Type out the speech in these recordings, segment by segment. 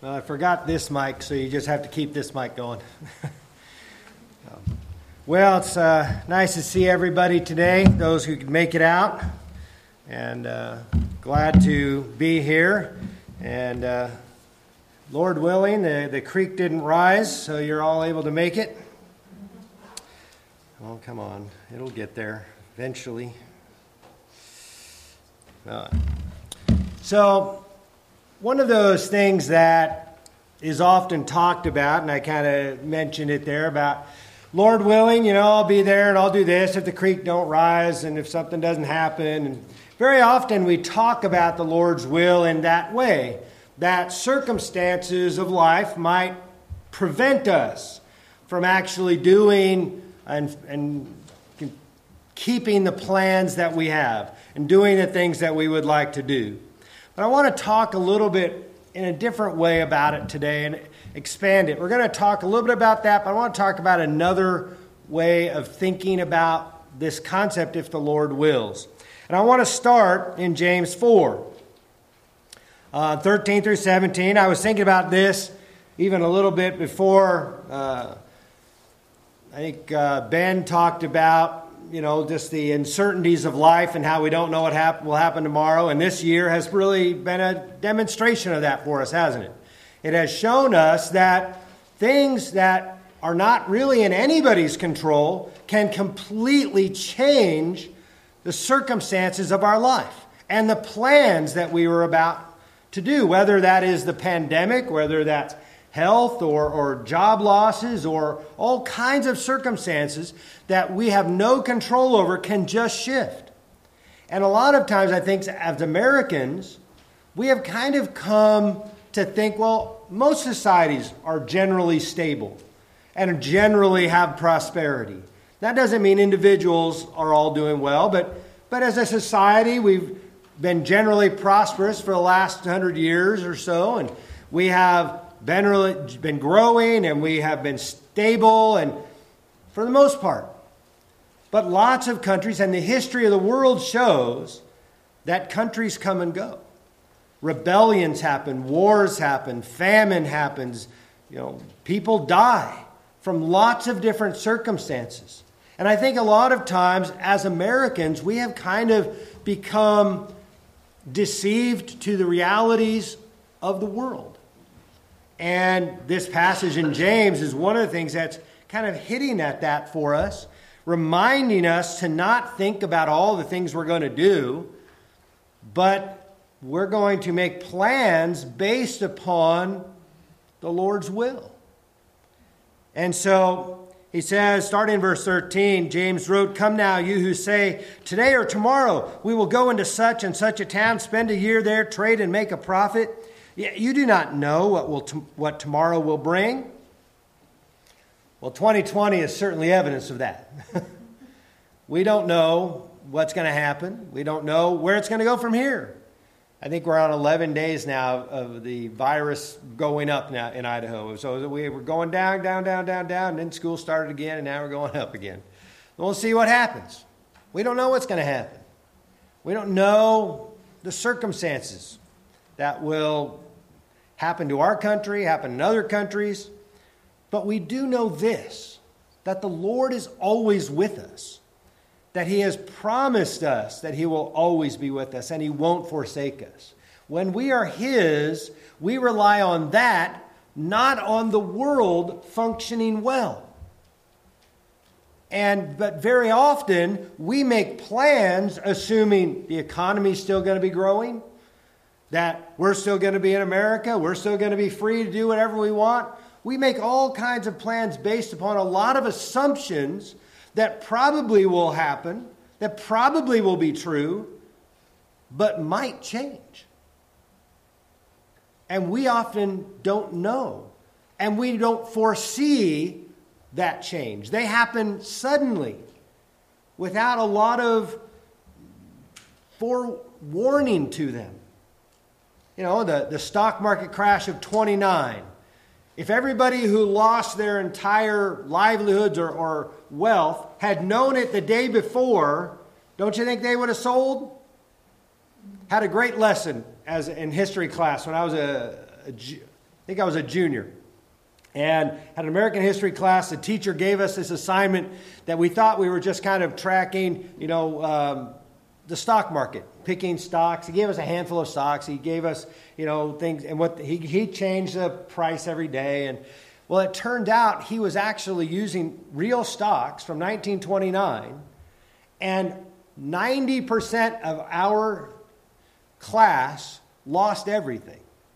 Well, I forgot this mic, so you just have to keep this mic going. Well, it's nice to see everybody today, those who could make it out, and glad to be here. And Lord willing, the creek didn't rise, so you're all able to make it. Oh, come on. It'll get there eventually. So, one of those things that is often talked about, and I kind of mentioned it there, about Lord willing, I'll be there and I'll do this if the creek don't rise and if something doesn't happen. And very often we talk about the Lord's will in that way, that circumstances of life might prevent us from actually doing and keeping the plans that we have and doing the things that we would like to do. But I want to talk a little bit in a different way about it today and expand it. We're going to talk a little bit about that, but I want to talk about another way of thinking about this concept, if the Lord wills. And I want to start in James 4, 13 through 17. I was thinking about this even a little bit before. I think Ben talked about just the uncertainties of life and how we don't know what will happen tomorrow. And this year has really been a demonstration of that for us, hasn't it? It has shown us that things that are not really in anybody's control can completely change the circumstances of our life and the plans that we were about to do, whether that is the pandemic, whether that's health or job losses or all kinds of circumstances that we have no control over can just shift. And a lot of times I think as Americans, we have kind of come to think, well, most societies are generally stable and generally have prosperity. That doesn't mean individuals are all doing well, but as a society, we've been generally prosperous for the last 100 years or so, and we have been growing and we have been stable and for the most part. But lots of countries, and the history of the world shows that countries come and go. Rebellions happen, wars happen, famine happens, people die from lots of different circumstances. And I think a lot of times as Americans, we have kind of become deceived to the realities of the world. And this passage in James is one of the things that's kind of hitting at that for us, reminding us to not think about all the things we're going to do, but we're going to make plans based upon the Lord's will. And so he says, starting in verse 13, James wrote, "Come now, you who say, today or tomorrow we will go into such and such a town, spend a year there, trade and make a profit. You do not know what tomorrow will bring." Well, 2020 is certainly evidence of that. We don't know what's going to happen. We don't know where it's going to go from here. I think we're on 11 days now of the virus going up now in Idaho. So we were going down, and then school started again, and now we're going up again. We'll see what happens. We don't know what's going to happen. We don't know the circumstances that will happen to our country, happen in other countries. But we do know this, that the Lord is always with us, that He has promised us that He will always be with us and He won't forsake us. When we are His, we rely on that, not on the world functioning well. But very often, we make plans assuming the economy is still going to be growing, that we're still going to be in America, we're still going to be free to do whatever we want. We make all kinds of plans based upon a lot of assumptions that probably will happen, that probably will be true, but might change. And we often don't know, and we don't foresee that change. They happen suddenly, without a lot of forewarning to them. The stock market crash of 29. If everybody who lost their entire livelihoods or wealth had known it the day before, don't you think they would have sold? Had a great lesson as in history class when I was I think I was a junior. And had an American history class. The teacher gave us this assignment that we thought we were just kind of tracking, the stock market, picking stocks. He gave us a handful of stocks. He gave us, things, and he changed the price every day. And well, it turned out he was actually using real stocks from 1929, and 90% of our class lost everything.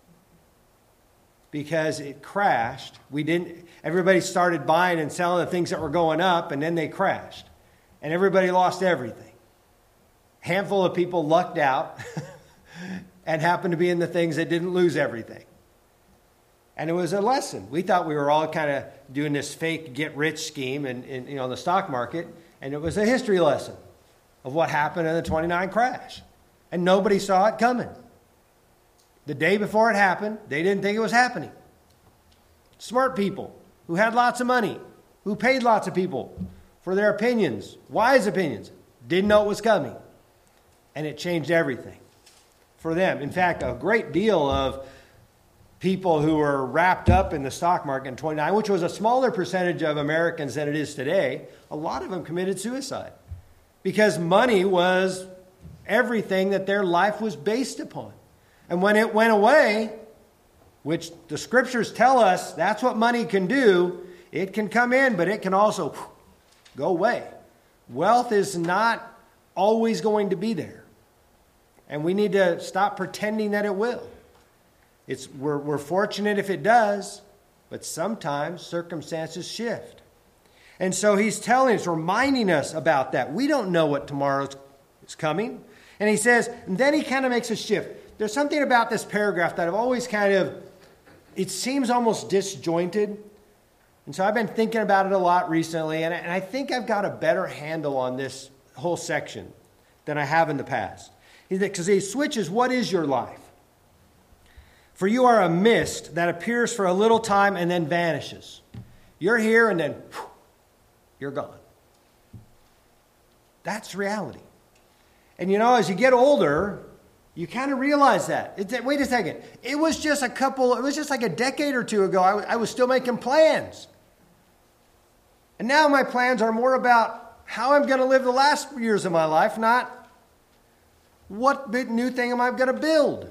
Because it crashed. Everybody started buying and selling the things that were going up, and then they crashed. And everybody lost everything. A handful of people lucked out and happened to be in the things that didn't lose everything. And it was a lesson. We thought we were all kind of doing this fake get-rich scheme in the stock market, and it was a history lesson of what happened in the 29 crash. And nobody saw it coming. The day before it happened, they didn't think it was happening. Smart people who had lots of money, who paid lots of people for their opinions, wise opinions, didn't know it was coming. And it changed everything for them. In fact, a great deal of people who were wrapped up in the stock market in 29, which was a smaller percentage of Americans than it is today, a lot of them committed suicide because money was everything that their life was based upon. And when it went away, which the scriptures tell us that's what money can do, it can come in, but it can also go away. Wealth is not always going to be there. And we need to stop pretending that it will. We're fortunate if it does, but sometimes circumstances shift. And so he's telling us, reminding us about that. We don't know what tomorrow is coming. And he says, and then he kind of makes a shift. There's something about this paragraph that I've always it seems almost disjointed. And so I've been thinking about it a lot recently, and I think I've got a better handle on this whole section than I have in the past. Because he switches, what is your life? For you are a mist that appears for a little time and then vanishes. You're here and then you're gone. That's reality. And as you get older, you kind of realize that. Wait a second. It was just like a decade or two ago, I was still making plans. And now my plans are more about how I'm going to live the last years of my life, not what big new thing am I going to build.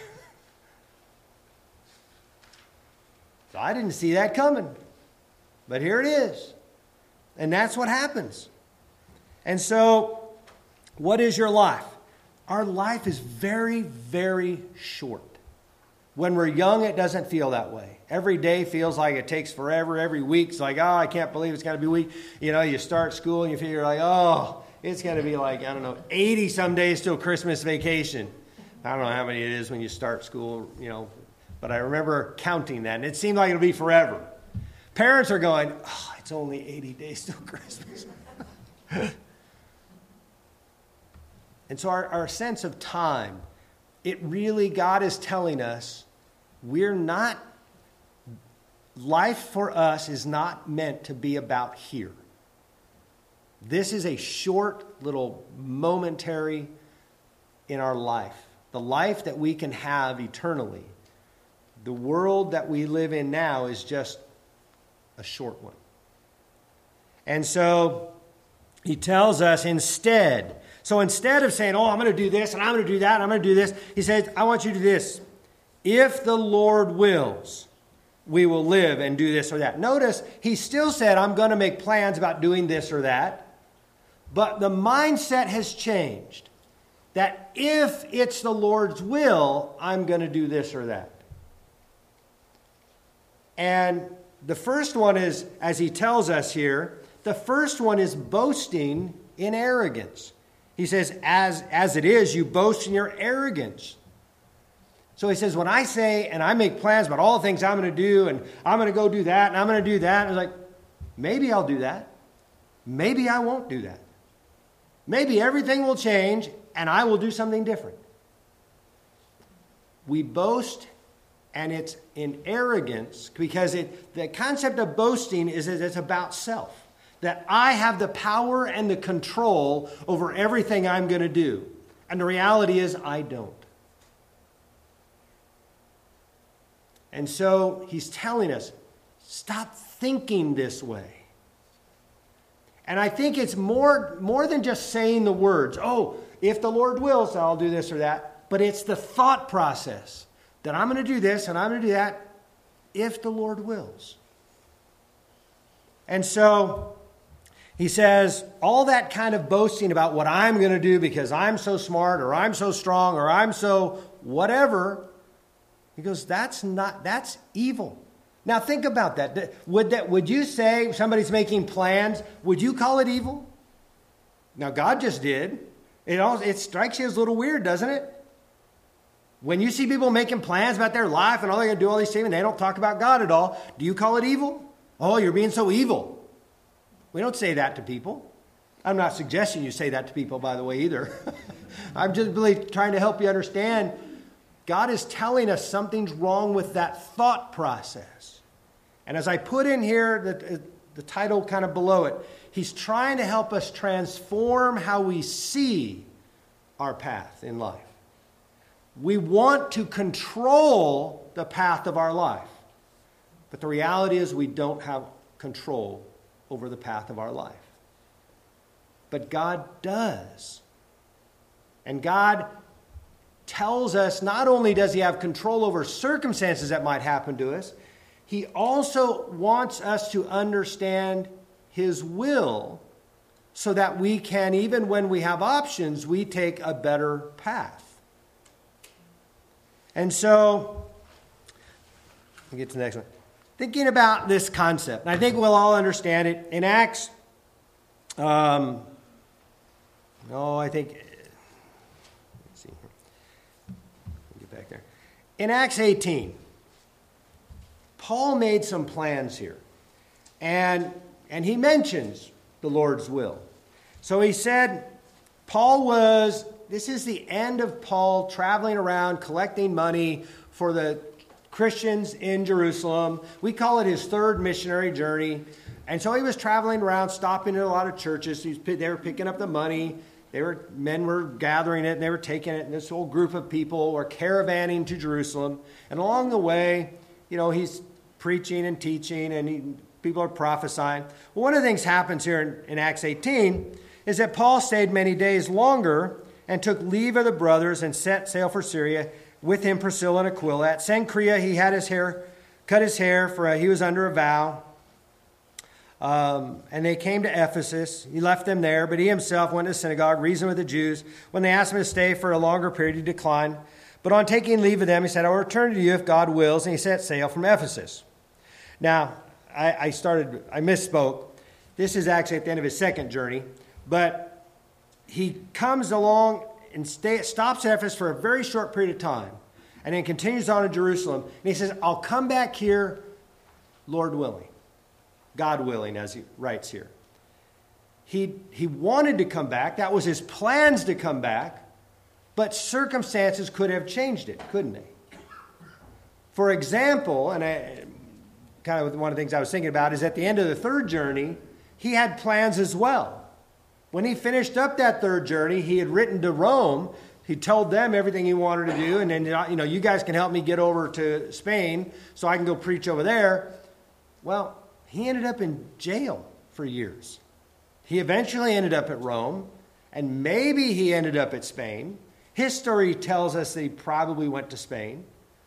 So I didn't see that coming. But here it is. And that's what happens. And so, what is your life? Our life is very, very short. When we're young, it doesn't feel that way. Every day feels like it takes forever. Every week's like, oh, I can't believe it's going to be a week. You start school and you figure like, oh, it's going to be like, 80 some days till Christmas vacation. I don't know how many it is when you start school, but I remember counting that, and it seemed like it'll be forever. Parents are going, oh, it's only 80 days till Christmas. And so our sense of time, God is telling us, life for us is not meant to be about here. This is a short little momentary in our life. The life that we can have eternally. The world that we live in now is just a short one. And so he tells us instead. So instead of saying, oh, I'm going to do this and I'm going to do that and I'm going to do this, he says, I want you to do this. If the Lord wills, we will live and do this or that. Notice, he still said, I'm going to make plans about doing this or that. But the mindset has changed. That if it's the Lord's will, I'm going to do this or that. And the first one is, as he tells us here, the first one is boasting in arrogance. He says, as it is, you boast in your arrogance. So he says, when I say and I make plans about all the things I'm going to do, and I'm going to go do that, and I'm going to do that, and it's like, maybe I'll do that. Maybe I won't do that. Maybe everything will change, and I will do something different. We boast, and it's in arrogance, because the concept of boasting is that it's about self. That I have the power and the control over everything I'm going to do. And the reality is, I don't. And so he's telling us, stop thinking this way. And I think it's more than just saying the words, oh, if the Lord wills, I'll do this or that. But it's the thought process that I'm going to do this and I'm going to do that if the Lord wills. And so he says, all that kind of boasting about what I'm going to do because I'm so smart or I'm so strong or I'm so whatever, he goes, that's evil. Now think about that. Would you say somebody's making plans, would you call it evil? Now God just did. It strikes you as a little weird, doesn't it? When you see people making plans about their life and all they're going to do all these things and they don't talk about God at all, do you call it evil? Oh, you're being so evil. We don't say that to people. I'm not suggesting you say that to people, by the way, either. I'm just really trying to help you understand God is telling us something's wrong with that thought process. And as I put in here the title kind of below it, he's trying to help us transform how we see our path in life. We want to control the path of our life. But the reality is we don't have control over the path of our life. But God does. And God tells us not only does he have control over circumstances that might happen to us, he also wants us to understand his will so that we can, even when we have options, we take a better path. And so, I'll get to the next one. Thinking about this concept, and I think we'll all understand it. In Acts, let's see here. Get back there. In Acts 18, Paul made some plans here. And he mentions the Lord's will. So he said, this is the end of Paul traveling around collecting money for the Christians in Jerusalem. We call it his third missionary journey. And so he was traveling around, stopping in a lot of churches. They were picking up the money. Men were gathering it, and they were taking it. And this whole group of people were caravanning to Jerusalem. And along the way, he's preaching and teaching, and people are prophesying. Well, one of the things happens here in Acts 18 is that Paul stayed many days longer and took leave of the brothers and set sail for Syria, with him Priscilla and Aquila. At Cenchrea he had cut his hair, for he was under a vow. And they came to Ephesus. He left them there, but he himself went to the synagogue, reasoned with the Jews. When they asked him to stay for a longer period, he declined. But on taking leave of them, he said, I will return to you if God wills. And he set sail from Ephesus. Now, I misspoke. This is actually at the end of his second journey. But he comes along and stops at Ephesus for a very short period of time. And then continues on to Jerusalem. And he says, I'll come back here, Lord willing. God willing, as he writes here. He wanted to come back. That was his plans to come back. But circumstances could have changed it, couldn't they? For example, and kind of one of the things I was thinking about is at the end of the third journey, he had plans as well. When he finished up that third journey, he had written to Rome. He told them everything he wanted to do. And then, you guys can help me get over to Spain so I can go preach over there. Well, he ended up in jail for years. He eventually ended up at Rome. And maybe he ended up at Spain. History tells us that he probably went to Spain.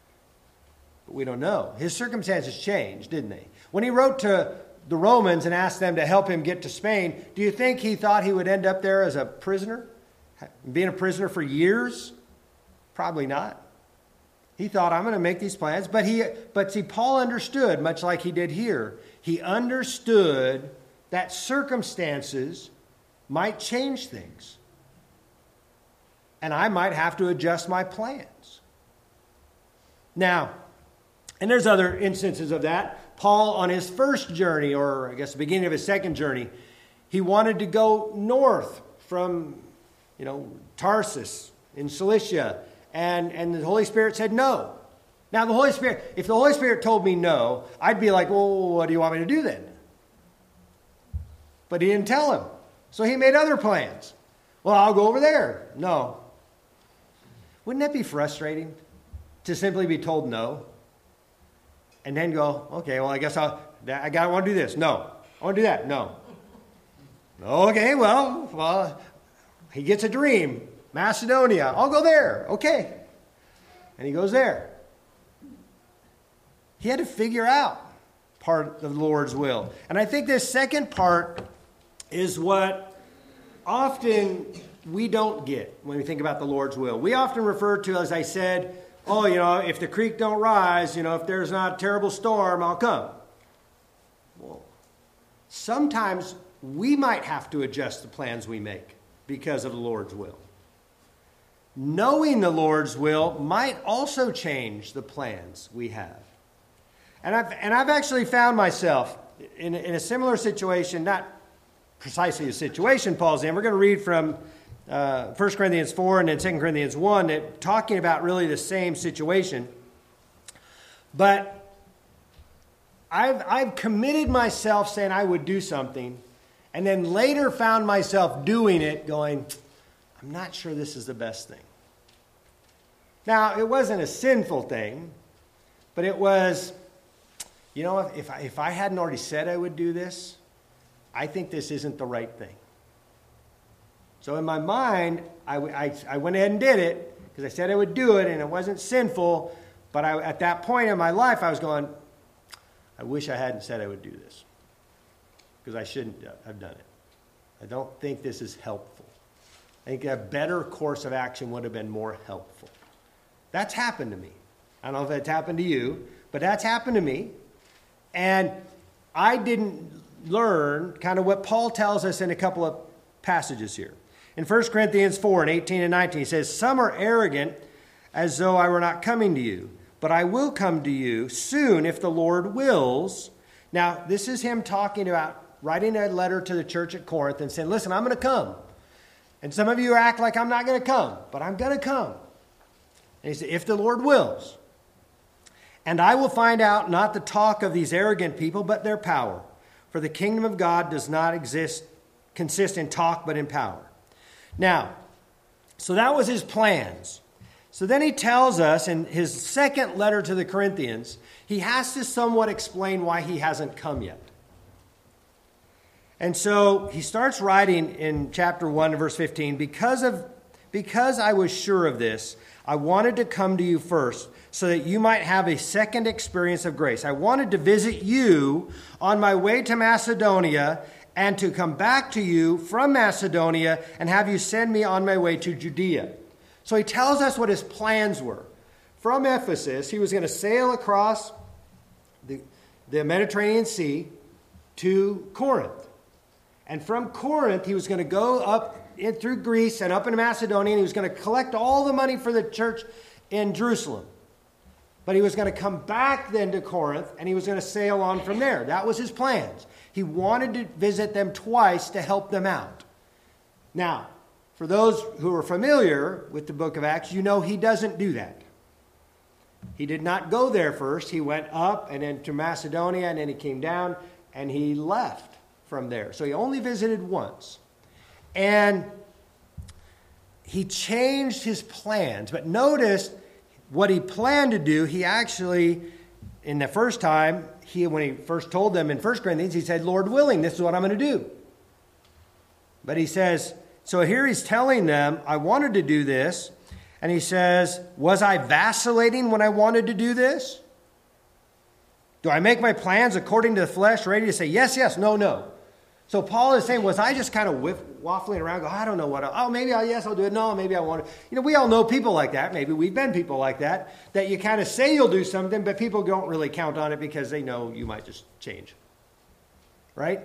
But we don't know. His circumstances changed, didn't they? When he wrote to the Romans and asked them to help him get to Spain, do you think he thought he would end up there as a prisoner? Being a prisoner for years? Probably not. He thought, I'm going to make these plans. But see, Paul understood, much like he did here. He understood that circumstances might change things. And I might have to adjust my plans. Now, and there's other instances of that. Paul, on his first journey, or I guess the beginning of his second journey, he wanted to go north from, Tarsus in Cilicia. And the Holy Spirit said no. Now, if the Holy Spirit told me no, I'd be like, well, what do you want me to do then? But he didn't tell him. So he made other plans. Well, I'll go over there. No. Wouldn't that be frustrating to simply be told no? and then go, okay, well, I guess I want to do this. No. I want to do that. No. Okay, well, he gets a dream. Macedonia. I'll go there. Okay. And he goes there. He had to figure out part of the Lord's will. And I think this second part is what often we don't get when we think about the Lord's will. We often refer to, as I said, if the creek don't rise, if there's not a terrible storm, I'll come. Well, sometimes we might have to adjust the plans we make because of the Lord's will. Knowing the Lord's will might also change the plans we have. And I've actually found myself in a similar situation, not precisely the situation Paul's in. We're going to read from 1 Corinthians 4 and then 2 Corinthians 1, talking about really the same situation. But I've committed myself saying I would do something, and then later found myself doing it going, I'm not sure this is the best thing. Now, it wasn't a sinful thing, but it was, if I hadn't already said I would do this, I think this isn't the right thing. So in my mind, I went ahead and did it because I said I would do it, and it wasn't sinful. But at that point in my life, I was going, I wish I hadn't said I would do this because I shouldn't have done it. I don't think this is helpful. I think a better course of action would have been more helpful. That's happened to me. I don't know if it's happened to you, but that's happened to me. And I didn't learn kind of what Paul tells us in a couple of passages here. In 1 Corinthians 4 and 18 and 19, he says, some are arrogant as though I were not coming to you, but I will come to you soon if the Lord wills. Now, this is him talking about writing a letter to the church at Corinth and saying, listen, I'm going to come. And some of you act like I'm not going to come, but I'm going to come. And he said, if the Lord wills. And I will find out not the talk of these arrogant people, but their power. For the kingdom of God does not consist in talk, but in power. Now, so that was his plans. So then he tells us in his second letter to the Corinthians, he has to somewhat explain why he hasn't come yet. And so he starts writing in chapter 1, verse 15, because I was sure of this, I wanted to come to you first so that you might have a second experience of grace. I wanted to visit you on my way to Macedonia and to come back to you from Macedonia and have you send me on my way to Judea. So he tells us what his plans were. From Ephesus, he was going to sail across the Mediterranean Sea to Corinth. And from Corinth, he was going to go up through Greece and up into Macedonia, and he was going to collect all the money for the church in Jerusalem. But he was going to come back then to Corinth, and he was going to sail on from there. That was his plans. He wanted to visit them twice to help them out. Now, for those who are familiar with the book of Acts, you know he doesn't do that. He did not go there first. He went up and then to Macedonia, and then he came down, and he left from there. So he only visited once. And he changed his plans. But notice what he planned to do, he actually, in the first time, when he first told them in 1 Corinthians, he said, Lord willing, this is what I'm going to do. But he says, so here he's telling them, I wanted to do this. And he says, was I vacillating when I wanted to do this? Do I make my plans according to the flesh, ready to say yes, yes, no, no? So Paul is saying, was I just kind of waffling around, I don't know what, maybe I'll do it. No, maybe I won't. We all know people like that. Maybe we've been people like that you kind of say you'll do something, but people don't really count on it because they know you might just change. Right?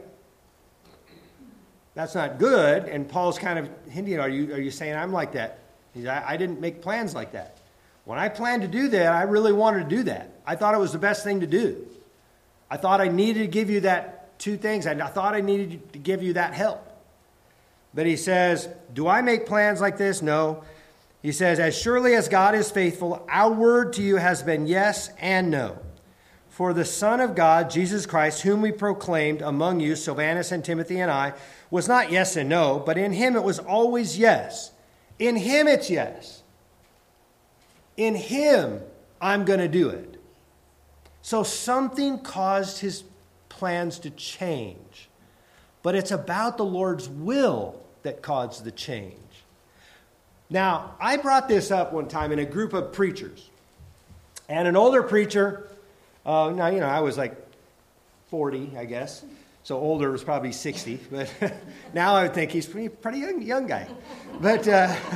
That's not good. And Paul's kind of hinting, are you saying I'm like that? I didn't make plans like that. When I planned to do that, I really wanted to do that. I thought it was the best thing to do. I thought I needed to give you that two things. I thought I needed to give you that help. But he says, do I make plans like this? No. He says, as surely as God is faithful, our word to you has been yes and no. For the Son of God, Jesus Christ, whom we proclaimed among you, Silvanus and Timothy and I, was not yes and no, but in him it was always yes. In him it's yes. In him I'm going to do it. So something caused his plans to change. But it's about the Lord's will that caused the change. Now, I brought this up one time in a group of preachers. And an older preacher, I was like 40, I guess. So older was probably 60. But now I would think he's a pretty young guy. But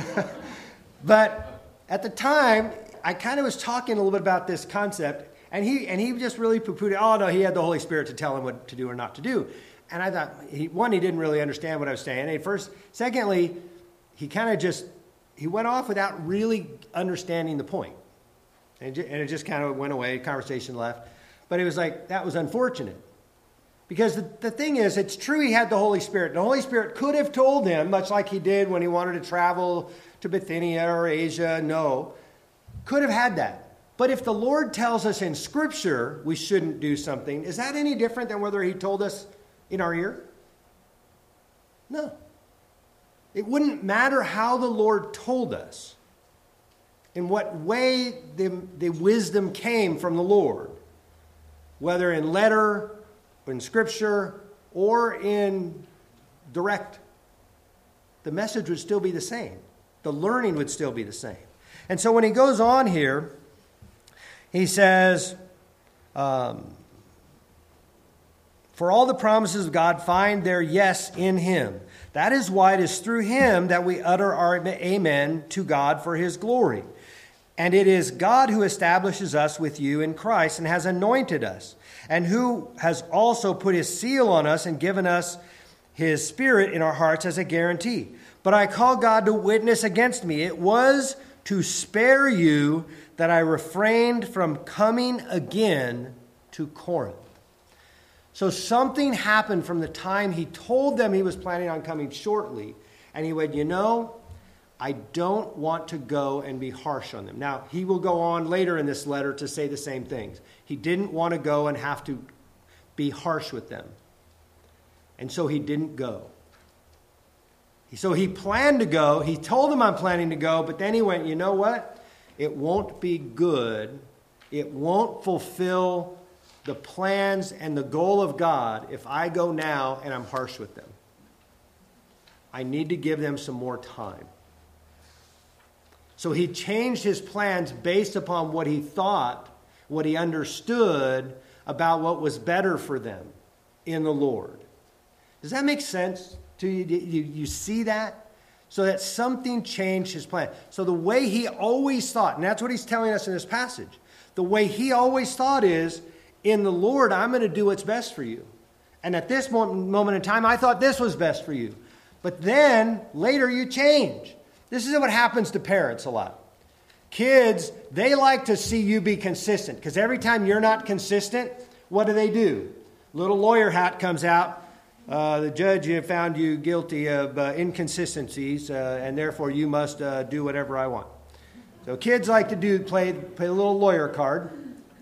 at the time, I kind of was talking a little bit about this concept. And he just really poo-pooed it. Oh, no, he had the Holy Spirit to tell him what to do or not to do. And I thought, he didn't really understand what I was saying. Secondly, he went off without really understanding the point. And it just kind of went away, conversation left. But it was like, that was unfortunate. Because the thing is, it's true he had the Holy Spirit. The Holy Spirit could have told him, much like he did when he wanted to travel to Bithynia or Asia. No, could have had that. But if the Lord tells us in Scripture we shouldn't do something, is that any different than whether he told us in our ear? No. It wouldn't matter how the Lord told us, in what way the wisdom came from the Lord, whether in letter, or in Scripture, or in direct. The message would still be the same. The learning would still be the same. And so when he goes on here, he says, for all the promises of God find their yes in him. That is why it is through him that we utter our amen to God for his glory. And it is God who establishes us with you in Christ and has anointed us, and who has also put his seal on us and given us his Spirit in our hearts as a guarantee. But I call God to witness against me. It was to spare you that I refrained from coming again to Corinth. So something happened from the time he told them he was planning on coming shortly. And he went, I don't want to go and be harsh on them. Now, he will go on later in this letter to say the same things. He didn't want to go and have to be harsh with them. And so he didn't go. So he planned to go. He told them, I'm planning to go. But then he went, you know what? It won't be good. It won't fulfill the plans and the goal of God if I go now and I'm harsh with them. I need to give them some more time. So he changed his plans based upon what he thought, what he understood about what was better for them in the Lord. Does that make sense to you? You see that? So that something changed his plan. So the way he always thought, and that's what he's telling us in this passage, the way he always thought is, in the Lord, I'm going to do what's best for you. And at this moment in time, I thought this was best for you. But then, later, you change. This is what happens to parents a lot. Kids, they like to see you be consistent. Because every time you're not consistent, what do? Little lawyer hat comes out. The judge found you guilty of inconsistencies, and therefore you must do whatever I want. So kids like to play a little lawyer card.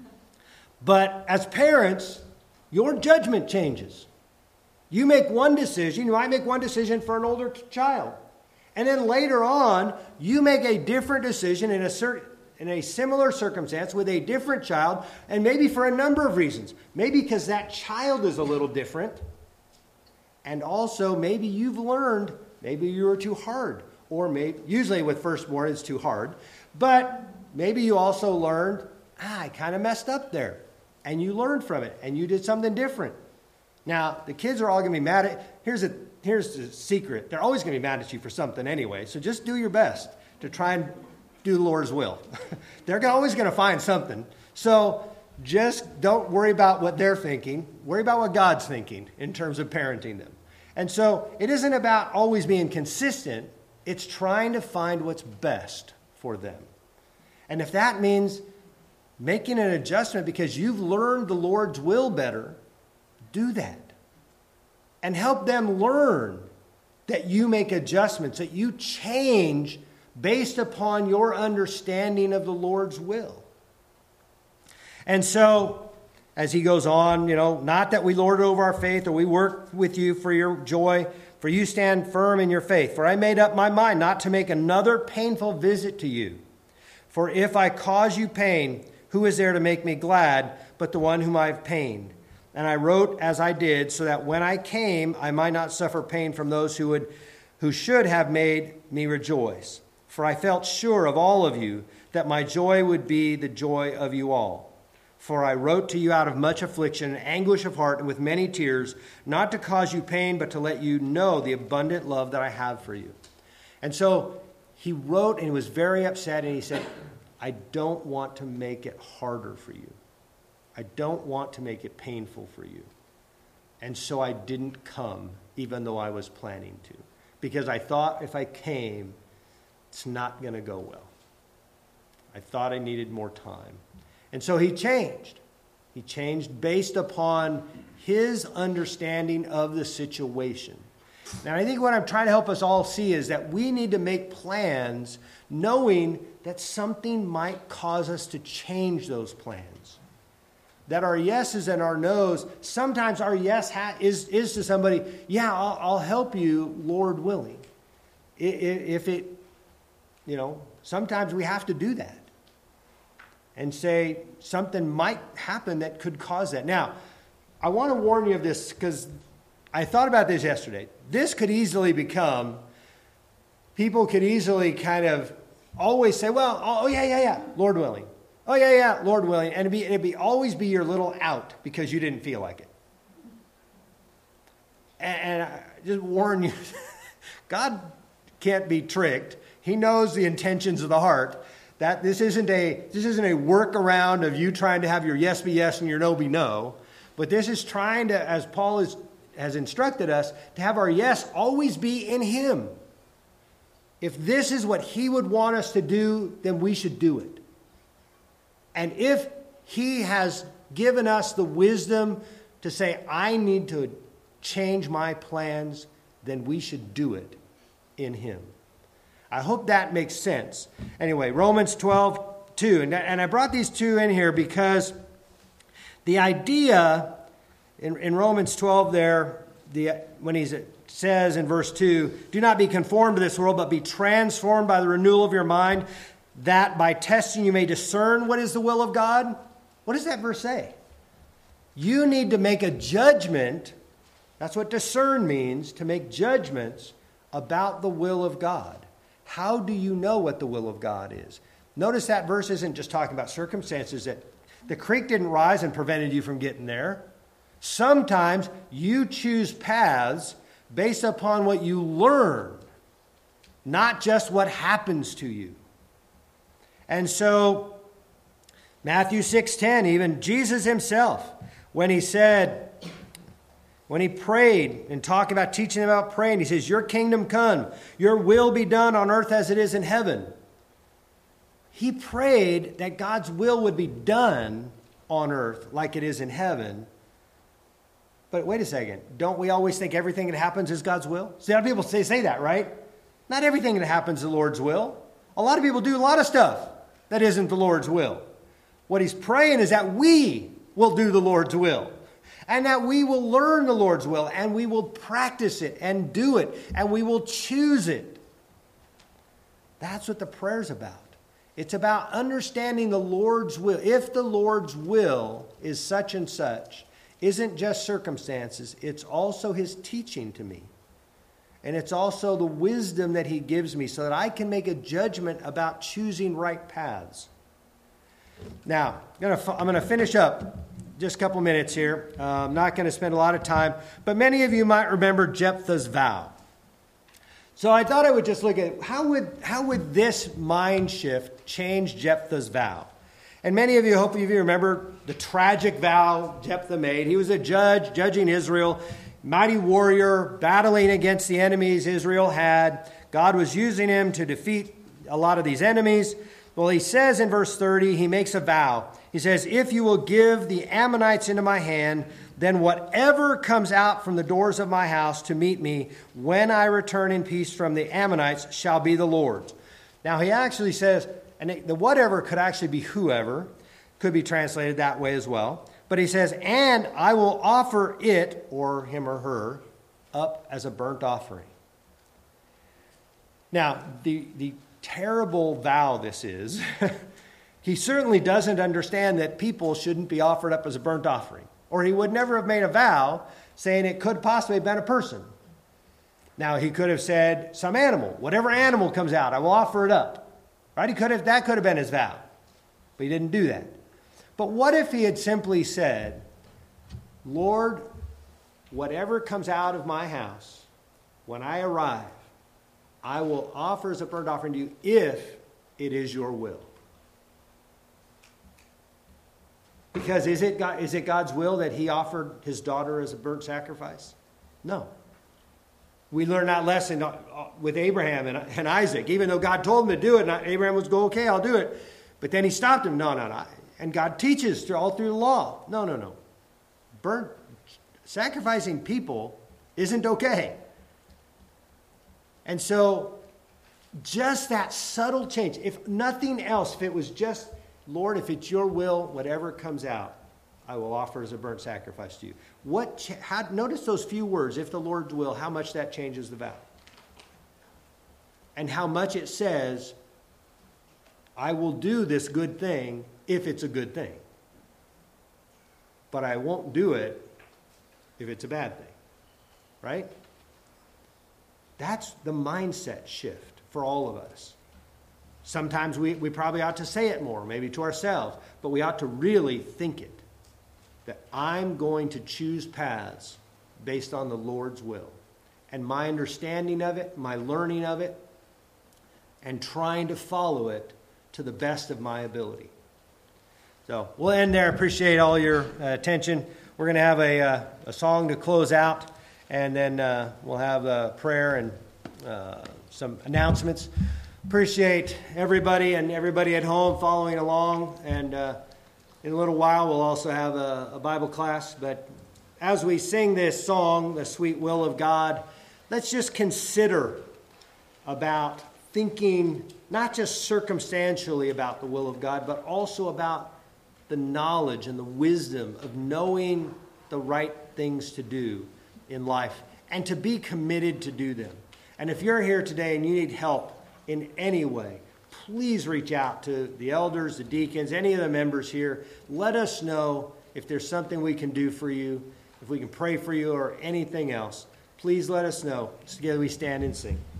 But as parents, your judgment changes. You make one decision. You might make one decision for an older child. And then later on, you make a different decision in a similar circumstance with a different child, and maybe for a number of reasons. Maybe because that child is a little different. And also, maybe you've learned, maybe you were too hard. Or usually with firstborn, it's too hard. But maybe you also learned, I kind of messed up there. And you learned from it, and you did something different. Now, the kids are all going to be mad at, here's the secret. They're always going to be mad at you for something anyway. So just do your best to try and do the Lord's will. They're always going to find something. So just don't worry about what they're thinking. Worry about what God's thinking in terms of parenting them. And so it isn't about always being consistent. It's trying to find what's best for them. And if that means making an adjustment because you've learned the Lord's will better, do that. And help them learn that you make adjustments, that you change based upon your understanding of the Lord's will. And so, as he goes on, not that we lord it over our faith or we work with you for your joy, for you stand firm in your faith. For I made up my mind not to make another painful visit to you. For if I cause you pain, who is there to make me glad but the one whom I have pained. And I wrote as I did, so that when I came, I might not suffer pain from those who should have made me rejoice. For I felt sure of all of you that my joy would be the joy of you all. For I wrote to you out of much affliction and anguish of heart and with many tears, not to cause you pain, but to let you know the abundant love that I have for you. And so he wrote, and he was very upset, and he said, I don't want to make it harder for you. I don't want to make it painful for you. And so I didn't come, even though I was planning to. Because I thought if I came, it's not going to go well. I thought I needed more time. And so he changed. He changed based upon his understanding of the situation. Now, I think what I'm trying to help us all see is that we need to make plans knowing that something might cause us to change those plans. That our yeses and our nos, sometimes our yes is to somebody, yeah, I'll help you, Lord willing. If it, sometimes we have to do that. And say something might happen that could cause that. Now, I want to warn you of this because I thought about this yesterday. This could easily become, people could easily kind of always say, well, oh yeah, Lord willing. Oh yeah, Lord willing. And it'd always be your little out because you didn't feel like it. And I just warn you, God can't be tricked. He knows the intentions of the heart. That this isn't a workaround of you trying to have your yes be yes and your no be no. But this is trying to, as Paul has instructed us, to have our yes always be in him. If this is what he would want us to do, then we should do it. And if he has given us the wisdom to say, I need to change my plans, then we should do it in him. I hope that makes sense. Anyway, Romans 12:2. And I brought these two in here because the idea in Romans 12 there, when he says in verse 2, do not be conformed to this world, but be transformed by the renewal of your mind, that by testing you may discern what is the will of God. What does that verse say? You need to make a judgment. That's what discern means, to make judgments about the will of God. How do you know what the will of God is? Notice that verse isn't just talking about circumstances that the creek didn't rise and prevented you from getting there. Sometimes you choose paths based upon what you learn, not just what happens to you. And so, Matthew 6:10, even Jesus himself, when he prayed and talked about teaching about praying, he says, your kingdom come, your will be done on earth as it is in heaven. He prayed that God's will would be done on earth like it is in heaven. But wait a second, don't we always think everything that happens is God's will? See, a lot of people say that, right? Not everything that happens is the Lord's will. A lot of people do a lot of stuff that isn't the Lord's will. What he's praying is that we will do the Lord's will. And that we will learn the Lord's will, and we will practice it and do it, and we will choose it. That's what the prayer's about. It's about understanding the Lord's will. If the Lord's will is such and such, isn't just circumstances, it's also his teaching to me. And it's also the wisdom that he gives me so that I can make a judgment about choosing right paths. Now, I'm going to finish up just a couple minutes here. I'm not going to spend a lot of time, but many of you might remember Jephthah's vow. So I thought I would just look at how would this mind shift change Jephthah's vow. And many of you, hopefully you remember the tragic vow Jephthah made. He was a judge, judging Israel, mighty warrior, battling against the enemies Israel had. God was using him to defeat a lot of these enemies. Well, he says in verse 30, he makes a vow. He says, if you will give the Ammonites into my hand, then whatever comes out from the doors of my house to meet me when I return in peace from the Ammonites shall be the Lord's. Now, he actually says, and the whatever could actually be whoever, could be translated that way as well. But he says, and I will offer it, or him or her, up as a burnt offering. Now, the terrible vow this is, he certainly doesn't understand that people shouldn't be offered up as a burnt offering. Or he would never have made a vow saying it could possibly have been a person. Now, he could have said some animal. Whatever animal comes out, I will offer it up. Right? That could have been his vow. But he didn't do that. But what if he had simply said, Lord, whatever comes out of my house, when I arrive, I will offer as a burnt offering to you if it is your will. Because is it God's will that he offered his daughter as a burnt sacrifice? No. We learned that lesson with Abraham and Isaac. Even though God told him to do it, and Abraham was go, okay, I'll do it. But then he stopped him. No. And God teaches all through the law. No. Sacrificing people isn't okay. And so just that subtle change, if nothing else, if it was just, Lord, if it's your will, whatever comes out, I will offer as a burnt sacrifice to you. Notice those few words, if the Lord's will, how much that changes the vow. And how much it says, I will do this good thing if it's a good thing. But I won't do it if it's a bad thing. Right? That's the mindset shift for all of us. Sometimes we probably ought to say it more, maybe to ourselves, but we ought to really think it. That I'm going to choose paths based on the Lord's will. And my understanding of it, my learning of it, and trying to follow it to the best of my ability. So we'll end there. Appreciate all your attention. We're going to have a song to close out, and then we'll have a prayer and some announcements. Appreciate everybody and everybody at home following along. And in a little while, we'll also have a Bible class. But as we sing this song, The Sweet Will of God, let's just consider about thinking not just circumstantially about the will of God, but also about the knowledge and the wisdom of knowing the right things to do in life and to be committed to do them. And if you're here today and you need help in any way, please reach out to the elders, the deacons, any of the members here. Let us know if there's something we can do for you, if we can pray for you or anything else. Please let us know. Together we stand and sing.